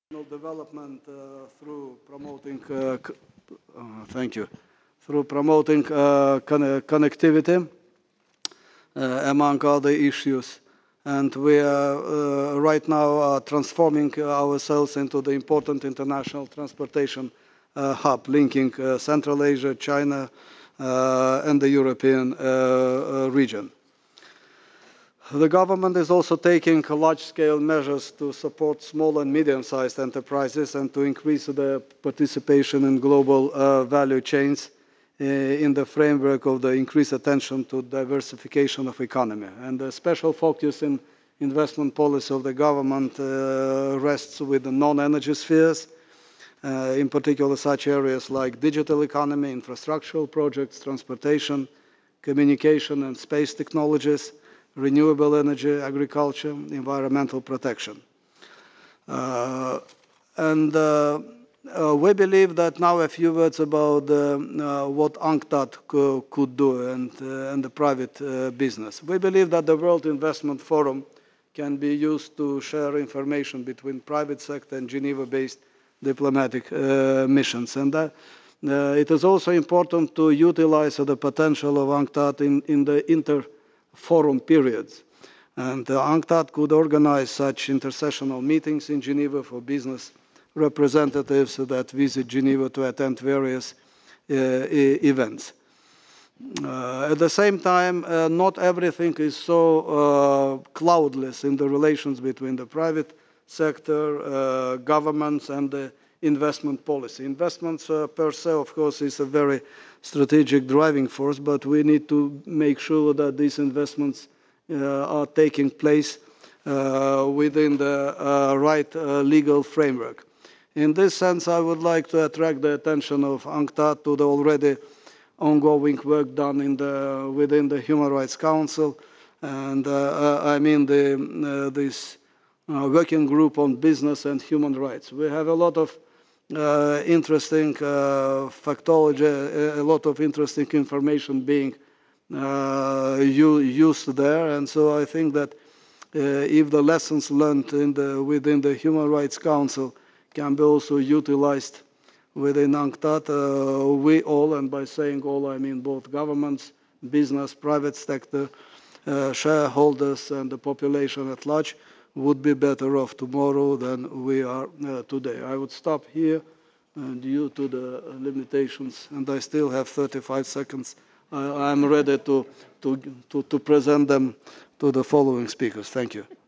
development through promoting thank you through promoting connectivity among other issues, and we are right now transforming ourselves into the important international transportation hub linking Central Asia, China, and the European region. The government is also taking large-scale measures to support small and medium-sized enterprises and to increase the participation in global value chains in the framework of the increased attention to diversification of economy. And the special focus in investment policy of the government rests with the non-energy spheres, in particular such areas like digital economy, infrastructural projects, transportation, communication and space technologies, renewable energy, agriculture, environmental protection. We believe that now a few words about what UNCTAD could do and the private business. We believe that the World Investment Forum can be used to share information between private sector and Geneva-based diplomatic missions. And it is also important to utilize the potential of UNCTAD in the inter-forum periods. And UNCTAD could organize such intersessional meetings in Geneva for business representatives that visit Geneva to attend various events. At the same time, not everything is so cloudless in the relations between the private sector, governments, and the investment policy. Investments per se, of course, is a very strategic driving force, but we need to make sure that these investments are taking place within the right legal framework. In this sense, I would like to attract the attention of UNCTAD to the already ongoing work done within the Human Rights Council, and I mean this working group on business and human rights. We have a lot of interesting factology, a lot of interesting information being used there, and so I think that if the lessons learned within the Human Rights Council can be also utilized within UNCTAD, we all, and by saying all I mean both governments, business, private sector, shareholders and the population at large, would be better off tomorrow than we are today. I would stop here due to the limitations, and I still have 35 seconds. I'm ready to present them to the following speakers. Thank you.